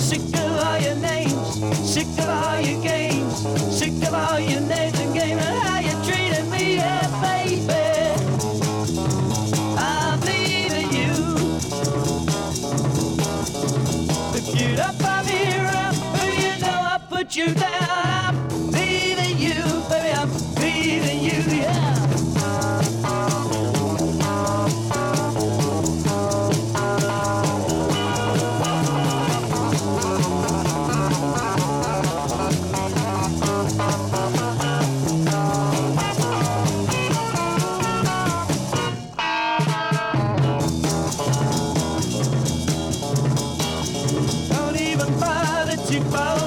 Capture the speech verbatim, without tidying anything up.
Sick of all your names, sick of all your games, sick of all your names and games and how you treated me, yeah, baby. I'm leaving you. If you don't find me around, you know I put you down. I'm leaving you, baby, I'm leaving you, yeah. Don't even bother to call